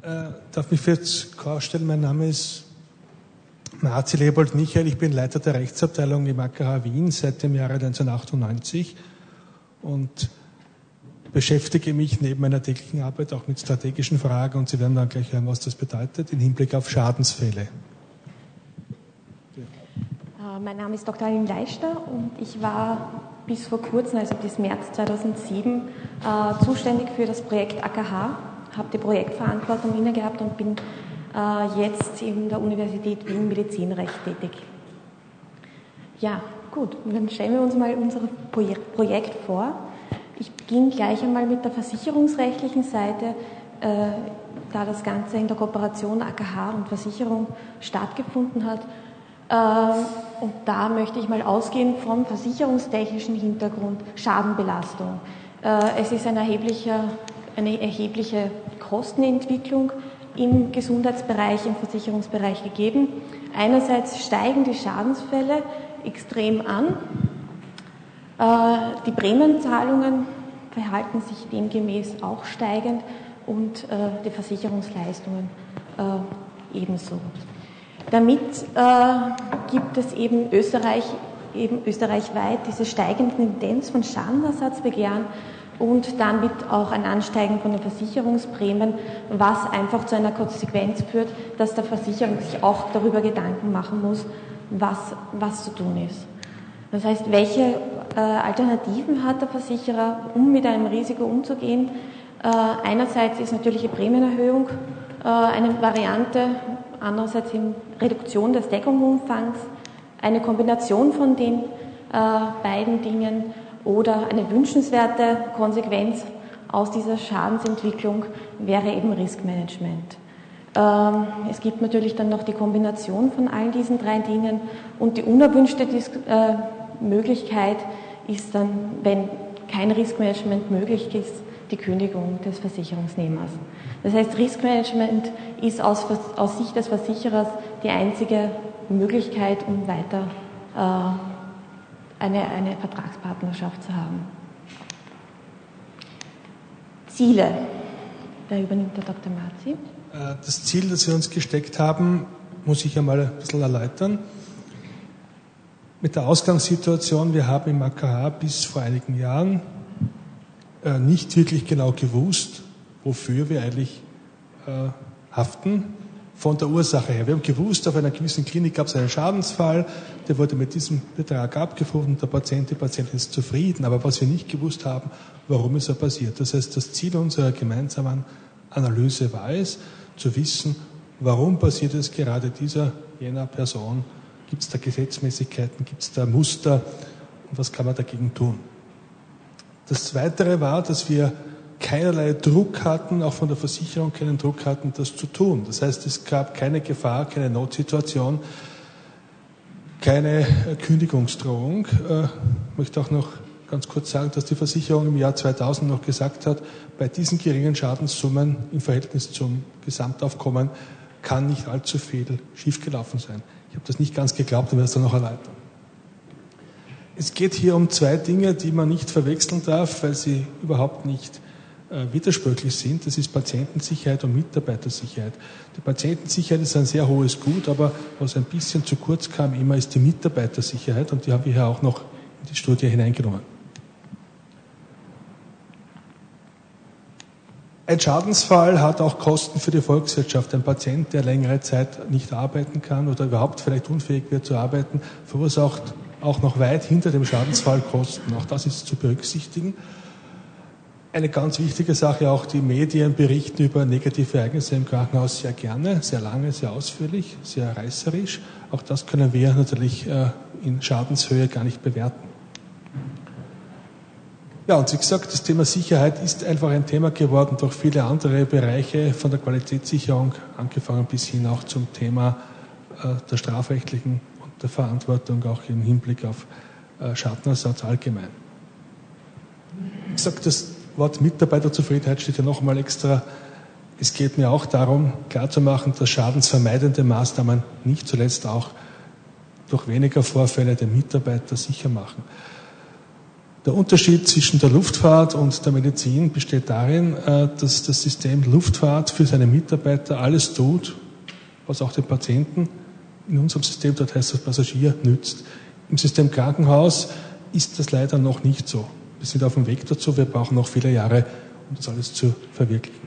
darf mich kurz vorstellen, mein Name ist Marzi Leopold Michael, ich bin Leiter der Rechtsabteilung im AKH Wien seit dem Jahre 1998 und beschäftige mich neben meiner täglichen Arbeit auch mit strategischen Fragen und Sie werden dann gleich hören, was das bedeutet, im Hinblick auf Schadensfälle. Mein Name ist Dr. Aline Leister und ich war bis vor kurzem, also bis März 2007, zuständig für das Projekt AKH, habe die Projektverantwortung inne gehabt und bin jetzt in der Universität Wien Medizinrecht tätig. Ja, gut, dann stellen wir uns mal unser Projekt vor. Ich beginne gleich einmal mit der versicherungsrechtlichen Seite, da das Ganze in der Kooperation AKH und Versicherung stattgefunden hat. Und da möchte ich mal ausgehen vom versicherungstechnischen Hintergrund Schadenbelastung. Es ist eine erhebliche Kostenentwicklung im Gesundheitsbereich, im Versicherungsbereich gegeben. Einerseits steigen die Schadensfälle extrem an. Die Prämienzahlungen verhalten sich demgemäß auch steigend und die Versicherungsleistungen ebenso. Damit gibt es eben österreichweit diese steigende Tendenz von Schadenersatzbegehren und damit auch ein Ansteigen von den Versicherungsprämien, was einfach zu einer Konsequenz führt, dass der Versicherer sich auch darüber Gedanken machen muss, was zu tun ist. Das heißt, welche Alternativen hat der Versicherer, um mit einem Risiko umzugehen? Einerseits ist natürlich die Prämienerhöhung eine Variante, andererseits eben Reduktion des Deckungsumfangs, eine Kombination von den beiden Dingen oder eine wünschenswerte Konsequenz aus dieser Schadensentwicklung wäre eben Riskmanagement. Es gibt natürlich dann noch die Kombination von all diesen drei Dingen und die unerwünschte Möglichkeit ist dann, wenn kein Riskmanagement möglich ist, die Kündigung des Versicherungsnehmers. Das heißt, Riskmanagement ist aus Sicht des Versicherers die einzige Möglichkeit, um weiter eine Vertragspartnerschaft zu haben. Ziele. Da übernimmt der Dr. Marzi. Das Ziel, das wir uns gesteckt haben, muss ich einmal ein bisschen erläutern. Mit der Ausgangssituation, wir haben im AKH bis vor einigen Jahren nicht wirklich genau gewusst, wofür wir eigentlich haften, von der Ursache her. Wir haben gewusst, auf einer gewissen Klinik gab es einen Schadensfall, der wurde mit diesem Betrag abgefunden, die Patientin ist zufrieden, aber was wir nicht gewusst haben, warum ist er passiert. Das heißt, das Ziel unserer gemeinsamen Analyse war es, zu wissen, warum passiert es gerade jener Person, gibt es da Gesetzmäßigkeiten, gibt es da Muster und was kann man dagegen tun. Das Zweite war, dass wir keinerlei Druck hatten, auch von der Versicherung keinen Druck hatten, das zu tun. Das heißt, es gab keine Gefahr, keine Notsituation, keine Kündigungsdrohung. Ich möchte auch noch ganz kurz sagen, dass die Versicherung im Jahr 2000 noch gesagt hat, bei diesen geringen Schadenssummen im Verhältnis zum Gesamtaufkommen kann nicht allzu viel schiefgelaufen sein. Ich habe das nicht ganz geglaubt und werde es dann noch erläutern. Es geht hier um zwei Dinge, die man nicht verwechseln darf, weil sie überhaupt nicht widersprüchlich sind. Das ist Patientensicherheit und Mitarbeitersicherheit. Die Patientensicherheit ist ein sehr hohes Gut, aber was ein bisschen zu kurz kam immer, ist die Mitarbeitersicherheit und die haben wir hier auch noch in die Studie hineingenommen. Ein Schadensfall hat auch Kosten für die Volkswirtschaft. Ein Patient, der längere Zeit nicht arbeiten kann oder überhaupt vielleicht unfähig wird zu arbeiten, verursacht auch noch weit hinter dem Schadensfall Kosten. Auch das ist zu berücksichtigen. Eine ganz wichtige Sache, auch die Medien berichten über negative Ereignisse im Krankenhaus sehr gerne, sehr lange, sehr ausführlich, sehr reißerisch. Auch das können wir natürlich in Schadenshöhe gar nicht bewerten. Ja, und wie gesagt, das Thema Sicherheit ist einfach ein Thema geworden durch viele andere Bereiche, von der Qualitätssicherung angefangen bis hin auch zum Thema der strafrechtlichen und der Verantwortung auch im Hinblick auf Schadenersatz allgemein. Wie gesagt, das Wort Mitarbeiterzufriedenheit steht ja noch einmal extra. Es geht mir auch darum, klarzumachen, dass schadensvermeidende Maßnahmen nicht zuletzt auch durch weniger Vorfälle den Mitarbeiter sicher machen. Der Unterschied zwischen der Luftfahrt und der Medizin besteht darin, dass das System Luftfahrt für seine Mitarbeiter alles tut, was auch den Patienten in unserem System, dort heißt das Passagier, nützt. Im System Krankenhaus ist das leider noch nicht so. Wir sind auf dem Weg dazu, wir brauchen noch viele Jahre, um das alles zu verwirklichen.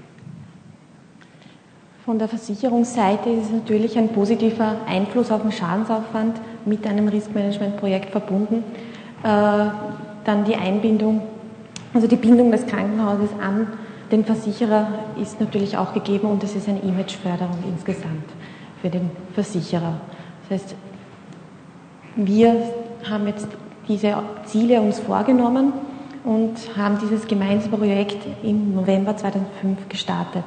Von der Versicherungsseite ist es natürlich ein positiver Einfluss auf den Schadensaufwand mit einem Risk-Management-Projekt verbunden. Dann die Einbindung, also die Bindung des Krankenhauses an den Versicherer ist natürlich auch gegeben und es ist eine Imageförderung insgesamt für den Versicherer. Das heißt, wir haben jetzt diese Ziele uns vorgenommen und haben dieses gemeinsame Projekt im November 2005 gestartet.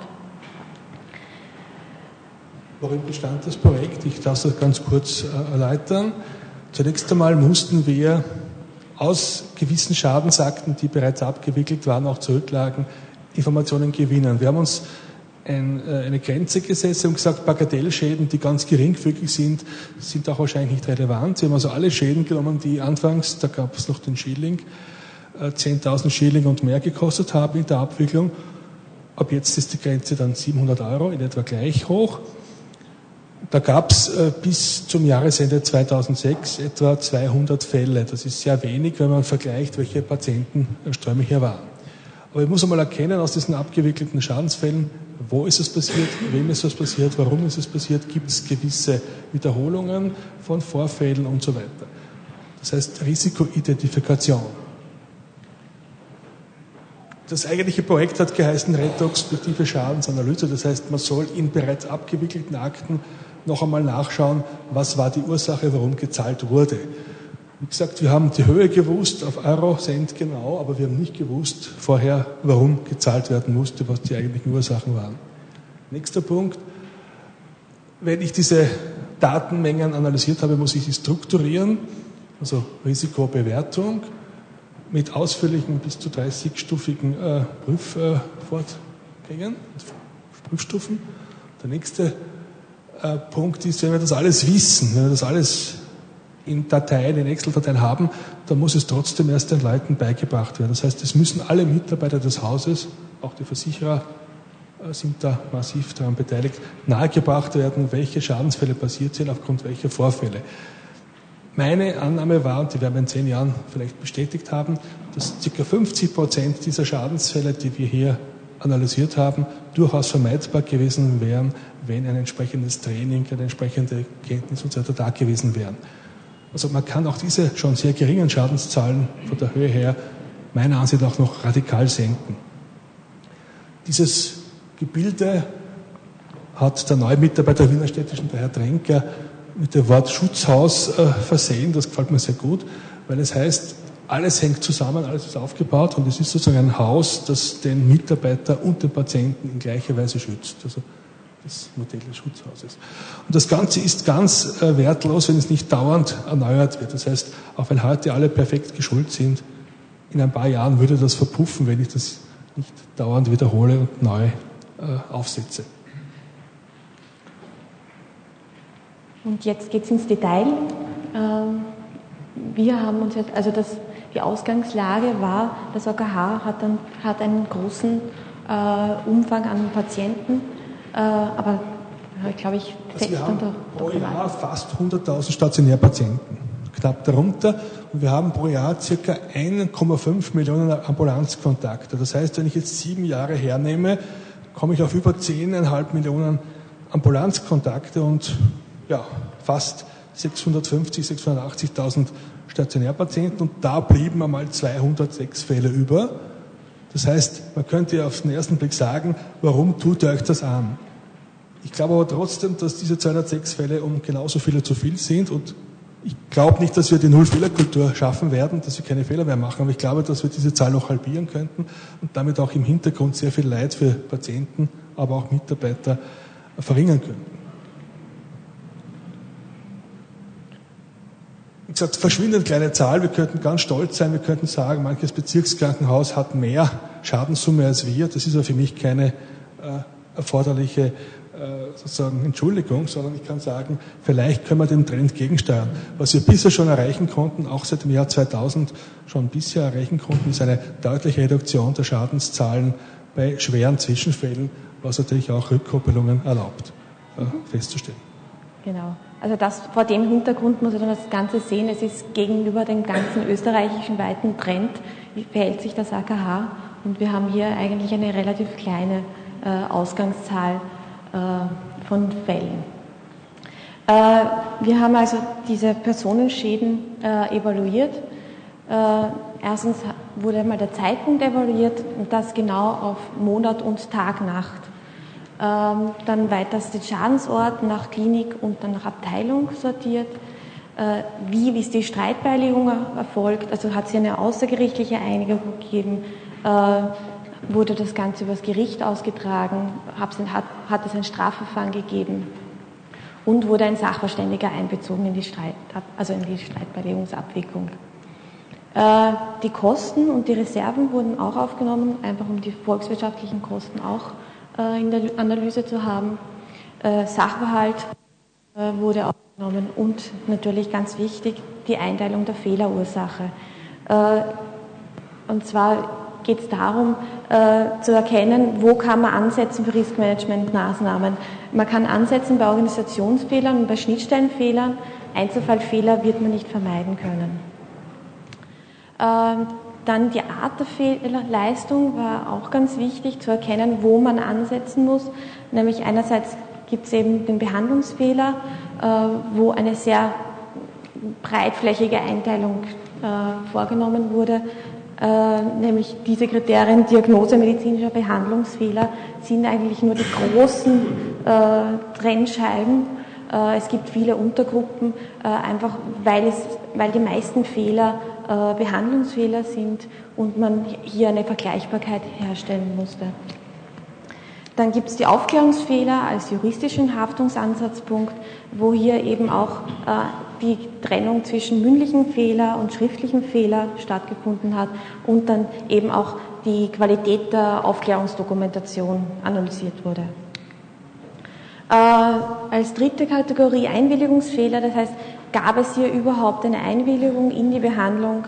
Worin bestand das Projekt? Ich darf es ganz kurz erläutern. Zunächst einmal mussten wir aus gewissen Schadensakten, die bereits abgewickelt waren, auch zurücklagen, Informationen gewinnen. Wir haben uns eine Grenze gesetzt und gesagt, Bagatellschäden, die ganz geringfügig sind auch wahrscheinlich nicht relevant. Sie haben also alle Schäden genommen, die anfangs, da gab es noch den Schilling, 10.000 Schilling und mehr gekostet haben in der Abwicklung. Ab jetzt ist die Grenze dann 700 Euro, in etwa gleich hoch. Da gab es bis zum Jahresende 2006 etwa 200 Fälle. Das ist sehr wenig, wenn man vergleicht, welche Patientenströme hier waren. Aber ich muss einmal erkennen, aus diesen abgewickelten Schadensfällen, wo ist es passiert, wem ist es passiert, warum ist es passiert, gibt es gewisse Wiederholungen von Vorfällen und so weiter. Das heißt Risikoidentifikation. Das eigentliche Projekt hat geheißen retrospektive Schadensanalyse. Das heißt, man soll in bereits abgewickelten Akten noch einmal nachschauen, was war die Ursache, warum gezahlt wurde. Wie gesagt, wir haben die Höhe gewusst, auf Euro, Cent genau, aber wir haben nicht gewusst vorher, warum gezahlt werden musste, was die eigentlichen Ursachen waren. Nächster Punkt. Wenn ich diese Datenmengen analysiert habe, muss ich sie strukturieren, also Risikobewertung mit ausführlichen bis zu 30-stufigen Prüfvorgängen, Prüfstufen. Der nächste Punkt ist, wenn wir das alles wissen, wenn wir das alles in Dateien, in Excel-Dateien haben, dann muss es trotzdem erst den Leuten beigebracht werden. Das heißt, es müssen alle Mitarbeiter des Hauses, auch die Versicherer sind da massiv daran beteiligt, nahegebracht werden, welche Schadensfälle passiert sind, aufgrund welcher Vorfälle. Meine Annahme war, und die werden wir in 10 Jahren vielleicht bestätigt haben, dass ca. 50% dieser Schadensfälle, die wir hier analysiert haben, durchaus vermeidbar gewesen wären, wenn ein entsprechendes Training, eine entsprechende Kenntnis und so weiter da gewesen wären. Also man kann auch diese schon sehr geringen Schadenszahlen von der Höhe her meiner Ansicht nach noch radikal senken. Dieses Gebilde hat der neue Mitarbeiter der Wiener Städtischen, der Herr Trenker, mit dem Wort Schutzhaus versehen. Das gefällt mir sehr gut, weil es heißt, alles hängt zusammen, alles ist aufgebaut und es ist sozusagen ein Haus, das den Mitarbeiter und den Patienten in gleicher Weise schützt. Also das Modell des Schutzhauses. Und das Ganze ist ganz wertlos, wenn es nicht dauernd erneuert wird. Das heißt, auch wenn heute alle perfekt geschult sind, in ein paar Jahren würde das verpuffen, wenn ich das nicht dauernd wiederhole und neu aufsetze. Und jetzt geht es ins Detail. Wir haben uns jetzt, also die Ausgangslage war, das AKH hat einen großen Umfang an Patienten, aber glaube ich, wir haben pro Jahr fast 100.000 Stationärpatienten, knapp darunter, und wir haben pro Jahr ca. 1,5 Millionen Ambulanzkontakte. Das heißt, wenn ich jetzt 7 Jahre hernehme, komme ich auf über 10,5 Millionen Ambulanzkontakte und ja, fast 650.000, 680.000 Stationärpatienten, und da blieben einmal 206 Fälle über. Das heißt, man könnte auf den ersten Blick sagen, warum tut ihr euch das an? Ich glaube aber trotzdem, dass diese 206 Fälle um genauso viele zu viel sind, und ich glaube nicht, dass wir die Null-Fehler-Kultur schaffen werden, dass wir keine Fehler mehr machen, aber ich glaube, dass wir diese Zahl noch halbieren könnten und damit auch im Hintergrund sehr viel Leid für Patienten, aber auch Mitarbeiter verringern könnten. Wie gesagt, verschwindend kleine Zahl. Wir könnten ganz stolz sein, wir könnten sagen, manches Bezirkskrankenhaus hat mehr Schadenssumme als wir. Das ist aber für mich keine erforderliche sozusagen Entschuldigung, sondern ich kann sagen, vielleicht können wir dem Trend gegensteuern. Was wir bisher schon erreichen konnten, auch seit dem Jahr 2000 schon bisher erreichen konnten, ist eine deutliche Reduktion der Schadenszahlen bei schweren Zwischenfällen, was natürlich auch Rückkoppelungen erlaubt, festzustellen. Genau. Also vor dem Hintergrund muss man das Ganze sehen. Es ist gegenüber dem ganzen österreichischen weiten Trend, wie verhält sich das AKH, und wir haben hier eigentlich eine relativ kleine Ausgangszahl von Fällen. Wir haben also diese Personenschäden evaluiert. Erstens wurde einmal der Zeitpunkt evaluiert, und das genau auf Monat und Tag, Nacht. Dann weiters den Schadensort nach Klinik und dann nach Abteilung sortiert. Wie ist die Streitbeilegung erfolgt? Also hat es hier eine außergerichtliche Einigung gegeben? Wurde das Ganze übers Gericht ausgetragen? Hat es ein Strafverfahren gegeben? Und wurde ein Sachverständiger einbezogen in die Streitbeilegungsabwicklung? Die Kosten und die Reserven wurden auch aufgenommen, einfach um die volkswirtschaftlichen Kosten auch in der Analyse zu haben. Sachverhalt wurde aufgenommen und natürlich ganz wichtig die Einteilung der Fehlerursache. Und zwar geht es darum, zu erkennen, wo kann man ansetzen für Riskmanagementmaßnahmen. Man kann ansetzen bei Organisationsfehlern und bei Schnittstellenfehlern. Einzelfallfehler wird man nicht vermeiden können. Dann die Art der Fehlerleistung war auch ganz wichtig zu erkennen, wo man ansetzen muss. Nämlich einerseits gibt es eben den Behandlungsfehler, wo eine sehr breitflächige Einteilung vorgenommen wurde. Nämlich diese Kriterien Diagnose medizinischer Behandlungsfehler sind eigentlich nur die großen Trennscheiben. Es gibt viele Untergruppen, einfach weil die meisten Fehler Behandlungsfehler sind und man hier eine Vergleichbarkeit herstellen musste. Dann gibt es die Aufklärungsfehler als juristischen Haftungsansatzpunkt, wo hier eben auch die Trennung zwischen mündlichen Fehler und schriftlichen Fehler stattgefunden hat und dann eben auch die Qualität der Aufklärungsdokumentation analysiert wurde. Als dritte Kategorie Einwilligungsfehler, das heißt, gab es hier überhaupt eine Einwilligung in die Behandlung?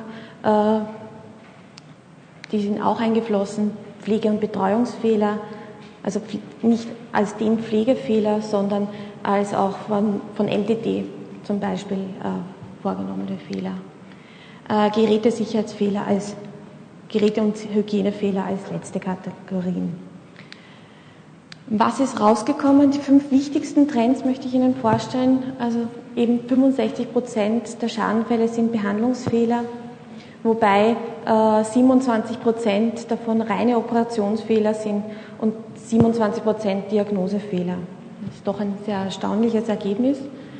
Die sind auch eingeflossen. Pflege- und Betreuungsfehler, also nicht als den Pflegefehler, sondern als auch von LDD zum Beispiel vorgenommene Fehler. Gerätesicherheitsfehler als Geräte- und Hygienefehler als letzte Kategorien. Was ist rausgekommen? Die 5 wichtigsten Trends möchte ich Ihnen vorstellen. Also eben 65% der Schadenfälle sind Behandlungsfehler, wobei 27% davon reine Operationsfehler sind und 27% Diagnosefehler. Das ist doch ein sehr erstaunliches Ergebnis.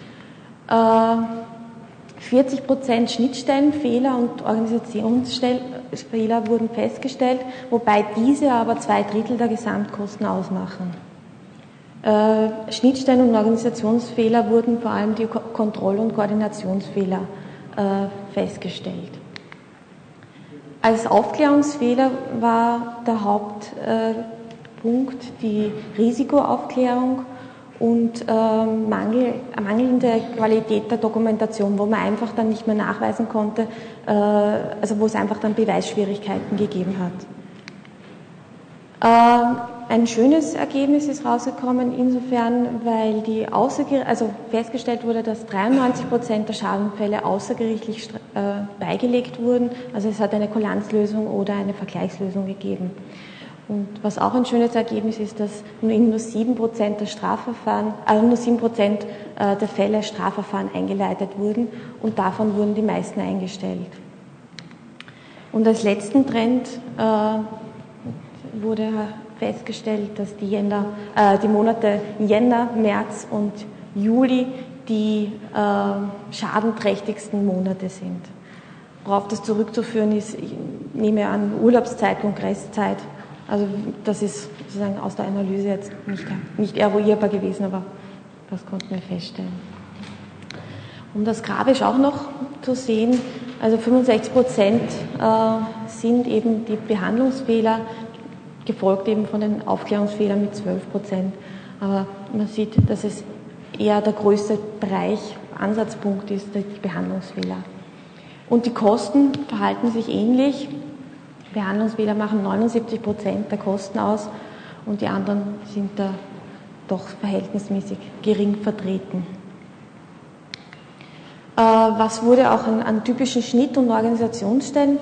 40% Schnittstellenfehler und Organisationsfehler wurden festgestellt, wobei diese aber 2/3 der Gesamtkosten ausmachen. Schnittstellen- und Organisationsfehler wurden vor allem die Kontroll- und Koordinationsfehler festgestellt. Als Aufklärungsfehler war der Hauptpunkt die Risikoaufklärung und mangelnde Qualität der Dokumentation, wo man einfach dann nicht mehr nachweisen konnte, also wo es einfach dann Beweisschwierigkeiten gegeben hat. Ein schönes Ergebnis ist rausgekommen insofern, weil festgestellt wurde, dass 93% der Schadenfälle außergerichtlich beigelegt wurden. Also es hat eine Kulanzlösung oder eine Vergleichslösung gegeben. Und was auch ein schönes Ergebnis ist, dass nur 7% der nur 7% der Fälle Strafverfahren eingeleitet wurden und davon wurden die meisten eingestellt. Und als letzten Trend wurde festgestellt, dass die Monate Jänner, März und Juli die schadenträchtigsten Monate sind. Worauf das zurückzuführen ist, ich nehme an, Urlaubszeit, Kongresszeit. Also das ist sozusagen aus der Analyse jetzt nicht eruierbar gewesen, aber das konnten wir feststellen. Um das grafisch auch noch zu sehen, also 65% sind eben die Behandlungsfehler, gefolgt eben von den Aufklärungsfehlern mit 12%. Aber man sieht, dass es eher der größte Bereich, Ansatzpunkt ist, die Behandlungsfehler. Und die Kosten verhalten sich ähnlich. Behandlungsfehler machen 79% der Kosten aus und die anderen sind da doch verhältnismäßig gering vertreten. Was wurde auch an typischen Schnitt- und Organisationsfehlern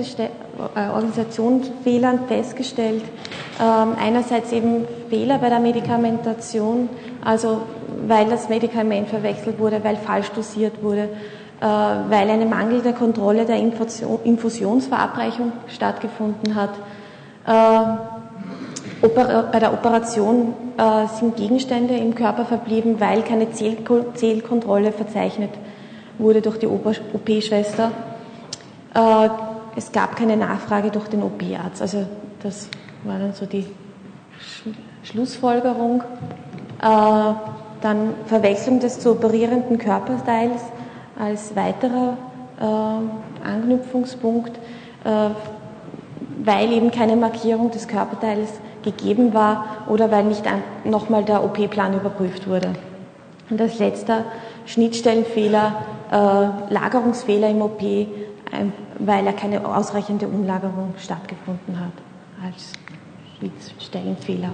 festgestellt? Einerseits eben Fehler bei der Medikamentation, also weil das Medikament verwechselt wurde, weil falsch dosiert wurde, weil eine mangelnde Kontrolle der Infusionsverabreichung stattgefunden hat. Bei der Operation sind Gegenstände im Körper verblieben, weil keine Zählkontrolle verzeichnet wurde durch die OP-Schwester. Es gab keine Nachfrage durch den OP-Arzt. Also das war dann so die Schlussfolgerung. Dann Verwechslung des zu operierenden Körperteils als weiterer Anknüpfungspunkt, weil eben keine Markierung des Körperteils gegeben war oder weil nicht nochmal der OP-Plan überprüft wurde. Und als letzter Schnittstellenfehler, Lagerungsfehler im OP, weil keine ausreichende Umlagerung stattgefunden hat, als Schnittstellenfehler.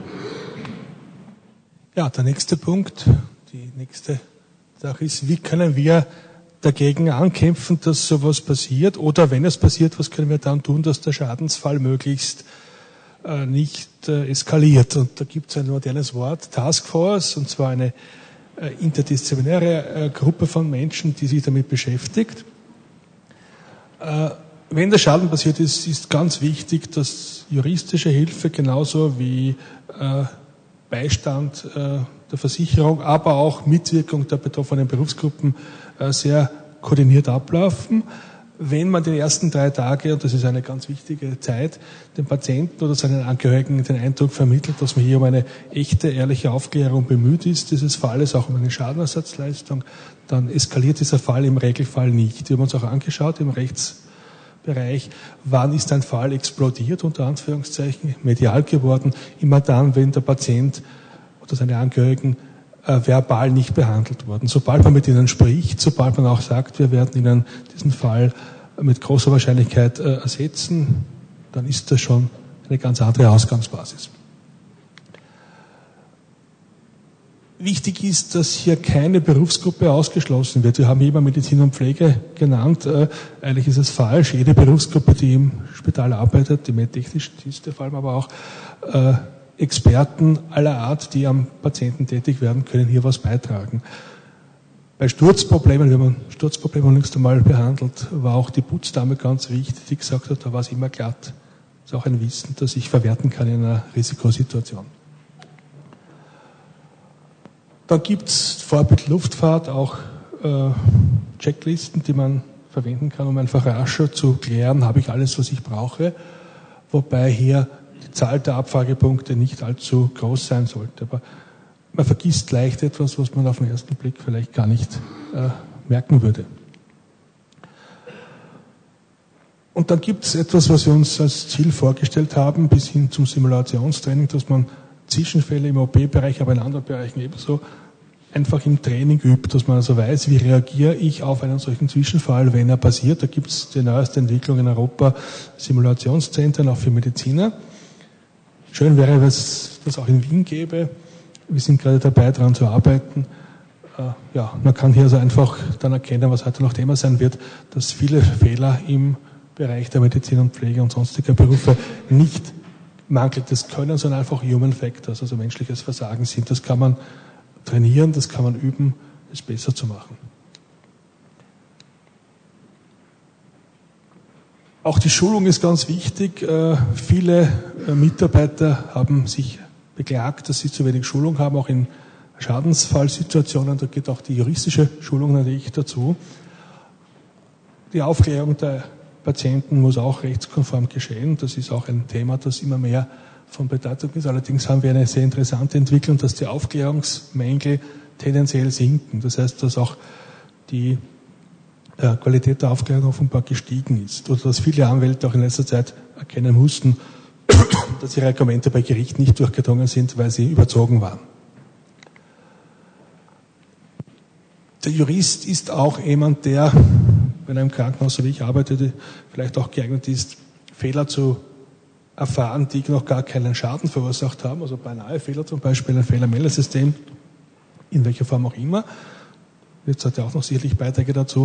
Ja, der nächste Punkt, die nächste Sache ist, wie können wir dagegen ankämpfen, dass sowas passiert? Oder wenn es passiert, was können wir dann tun, dass der Schadensfall möglichst nicht eskaliert? Und da gibt es ein modernes Wort, Taskforce, und zwar eine interdisziplinäre Gruppe von Menschen, die sich damit beschäftigt. Wenn der Schaden passiert ist, ist ganz wichtig, dass juristische Hilfe genauso wie Beistand der Versicherung, aber auch Mitwirkung der betroffenen Berufsgruppen sehr koordiniert ablaufen. Wenn man die ersten 3 Tage, und das ist eine ganz wichtige Zeit, dem Patienten oder seinen Angehörigen den Eindruck vermittelt, dass man hier um eine echte, ehrliche Aufklärung bemüht ist, dieses Falles auch um eine Schadenersatzleistung, dann eskaliert dieser Fall im Regelfall nicht. Wir haben uns auch angeschaut im Rechtsbereich, wann ist ein Fall explodiert, unter Anführungszeichen, medial geworden, immer dann, wenn der Patient oder seine Angehörigen verbal nicht behandelt wurden. Sobald man mit ihnen spricht, sobald man auch sagt, wir werden ihnen diesen Fall mit großer Wahrscheinlichkeit ersetzen, dann ist das schon eine ganz andere Ausgangsbasis. Wichtig ist, dass hier keine Berufsgruppe ausgeschlossen wird. Wir haben immer Medizin und Pflege genannt. Eigentlich ist es falsch. Jede Berufsgruppe, die im Spital arbeitet, die medtechnischen Dienste vor allem, aber auch Experten aller Art, die am Patienten tätig werden, können hier was beitragen. Bei Sturzproblemen, wir haben Sturzprobleme längst einmal behandelt, war auch die Putzdame ganz wichtig, die gesagt hat, da war es immer glatt. Das ist auch ein Wissen, das ich verwerten kann in einer Risikosituation. Da gibt es Vorbild Luftfahrt auch Checklisten, die man verwenden kann, um einfach rascher zu klären, habe ich alles, was ich brauche, wobei hier die Zahl der Abfragepunkte nicht allzu groß sein sollte. Aber man vergisst leicht etwas, was man auf den ersten Blick vielleicht gar nicht merken würde. Und dann gibt es etwas, was wir uns als Ziel vorgestellt haben, bis hin zum Simulationstraining, dass man Zwischenfälle im OP-Bereich, aber in anderen Bereichen ebenso, einfach im Training übt, dass man also weiß, wie reagiere ich auf einen solchen Zwischenfall, wenn er passiert. Da gibt es die neueste Entwicklung in Europa, Simulationszentren auch für Mediziner. Schön wäre, wenn es das auch in Wien gäbe. Wir sind gerade dabei, daran zu arbeiten. Man kann hier also einfach dann erkennen, was heute noch Thema sein wird, dass viele Fehler im Bereich der Medizin und Pflege und sonstiger Berufe nicht mangelndes Können, sondern einfach Human Factors, also menschliches Versagen sind. Das kann man trainieren, das kann man üben, es besser zu machen. Auch die Schulung ist ganz wichtig. Viele Mitarbeiter haben sich beklagt, dass sie zu wenig Schulung haben, auch in Schadensfallsituationen. Da geht auch die juristische Schulung natürlich dazu. Die Aufklärung der Patienten muss auch rechtskonform geschehen. Das ist auch ein Thema, das immer mehr von Bedeutung ist. Allerdings haben wir eine sehr interessante Entwicklung, dass die Aufklärungsmängel tendenziell sinken. Das heißt, dass auch die Qualität der Aufklärung offenbar gestiegen ist. Oder dass viele Anwälte auch in letzter Zeit erkennen mussten, dass ihre Argumente bei Gericht nicht durchgedrungen sind, weil sie überzogen waren. Der Jurist ist auch jemand, der, wenn er im Krankenhaus, so wie ich arbeitete, vielleicht auch geeignet ist, Fehler zu erfahren, die noch gar keinen Schaden verursacht haben, also beinahe Fehler zum Beispiel, ein Fehlermeldesystem, in welcher Form auch immer. Jetzt hat er auch noch sicherlich Beiträge dazu.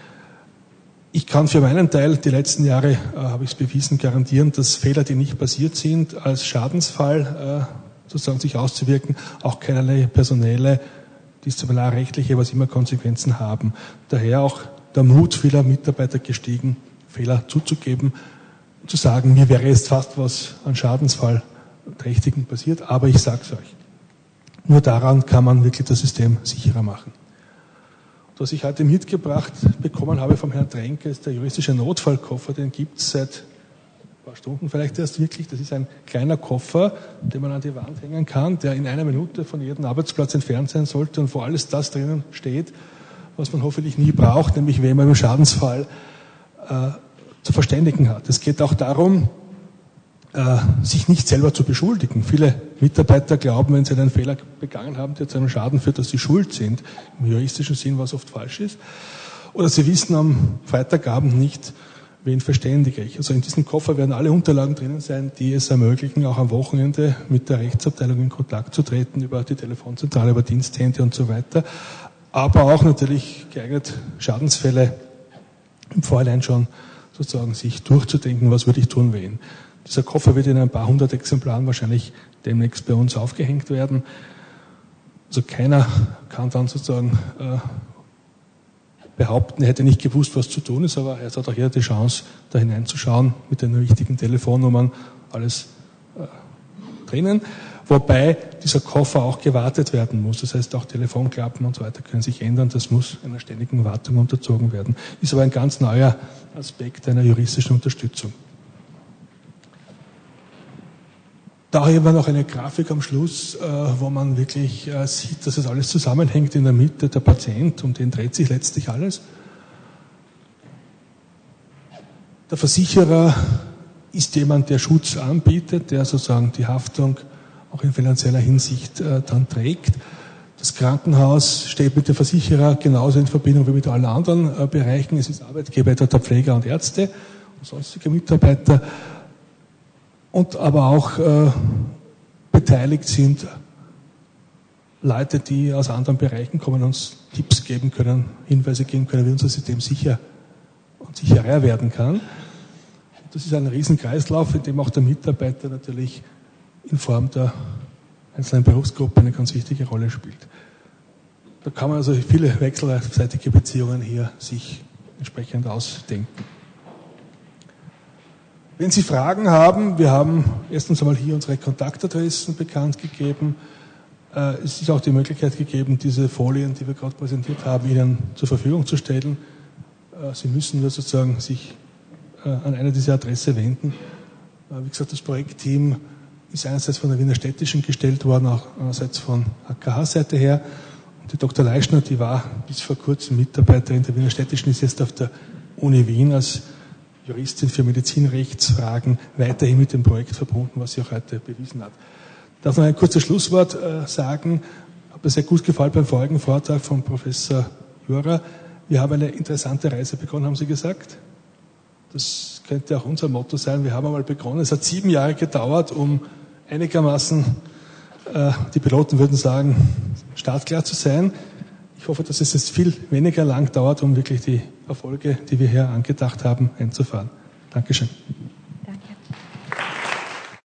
Ich kann für meinen Teil, die letzten Jahre habe ich es bewiesen, garantieren, dass Fehler, die nicht passiert sind, als Schadensfall sozusagen sich auszuwirken, auch keinerlei personelle, disziplinarrechtliche, was immer Konsequenzen haben. Daher auch der Mut vieler Mitarbeiter gestiegen, Fehler zuzugeben, zu sagen, mir wäre jetzt fast was an Schadensfallträchtigen passiert, aber ich sage es euch. Nur daran kann man wirklich das System sicherer machen. Was ich heute mitgebracht bekommen habe vom Herrn Trenke, ist der juristische Notfallkoffer, den gibt es seit ein paar Stunden vielleicht erst wirklich. Das ist ein kleiner Koffer, den man an die Wand hängen kann, der in einer Minute von jedem Arbeitsplatz entfernt sein sollte und wo alles das drinnen steht, was man hoffentlich nie braucht, nämlich wen man im Schadensfall zu verständigen hat. Es geht auch darum, sich nicht selber zu beschuldigen. Viele Mitarbeiter glauben, wenn sie einen Fehler begangen haben, der zu einem Schaden führt, dass sie schuld sind, im juristischen Sinn, was oft falsch ist. Oder sie wissen am Freitagabend nicht, wen verständige ich. Also in diesem Koffer werden alle Unterlagen drinnen sein, die es ermöglichen, auch am Wochenende mit der Rechtsabteilung in Kontakt zu treten, über die Telefonzentrale, über Diensthandy und so weiter. Aber auch natürlich geeignet, Schadensfälle im Vorhinein schon sozusagen sich durchzudenken, was würde ich tun, wen. Dieser Koffer wird in ein paar hundert Exemplaren wahrscheinlich demnächst bei uns aufgehängt werden. Also keiner kann dann sozusagen behaupten, er hätte nicht gewusst, was zu tun ist, aber es hat auch jeder die Chance, da hineinzuschauen mit den richtigen Telefonnummern, alles drinnen. Wobei dieser Koffer auch gewartet werden muss. Das heißt, auch Telefonklappen und so weiter können sich ändern. Das muss einer ständigen Wartung unterzogen werden. Ist aber ein ganz neuer Aspekt einer juristischen Unterstützung. Da haben wir noch eine Grafik am Schluss, wo man wirklich sieht, dass es alles zusammenhängt. In der Mitte der Patient, um den dreht sich letztlich alles. Der Versicherer ist jemand, der Schutz anbietet, der sozusagen die Haftung auch in finanzieller Hinsicht dann trägt. Das Krankenhaus steht mit dem Versicherer genauso in Verbindung wie mit allen anderen Bereichen. Es ist Arbeitgeber der Pfleger und Ärzte und sonstige Mitarbeiter. Und aber auch beteiligt sind Leute, die aus anderen Bereichen kommen, uns Tipps geben können, Hinweise geben können, wie unser System sicher und sicherer werden kann. Das ist ein Riesenkreislauf, in dem auch der Mitarbeiter natürlich in Form der einzelnen Berufsgruppen eine ganz wichtige Rolle spielt. Da kann man also viele wechselseitige Beziehungen hier sich entsprechend ausdenken. Wenn Sie Fragen haben, wir haben erstens einmal hier unsere Kontaktadressen bekannt gegeben. Es ist auch die Möglichkeit gegeben, diese Folien, die wir gerade präsentiert haben, Ihnen zur Verfügung zu stellen. Sie müssen nur sozusagen sich an eine dieser Adresse wenden. Wie gesagt, das Projektteam ist einerseits von der Wiener Städtischen gestellt worden, auch andererseits von AKH-Seite her. Und die Dr. Leischner, die war bis vor kurzem Mitarbeiterin der Wiener Städtischen, ist jetzt auf der Uni Wien als Juristin für Medizinrechtsfragen weiterhin mit dem Projekt verbunden, was sie auch heute bewiesen hat. Ich darf noch ein kurzes Schlusswort sagen. Hat mir sehr gut gefallen beim vorigen Vortrag von Professor Jura. Wir haben eine interessante Reise begonnen, haben Sie gesagt. Das könnte auch unser Motto sein. Wir haben einmal begonnen. Es hat 7 Jahre gedauert, um einigermaßen, die Piloten würden sagen, startklar zu sein. Ich hoffe, dass es jetzt viel weniger lang dauert, um wirklich die Erfolge, die wir hier angedacht haben, einzufahren. Dankeschön.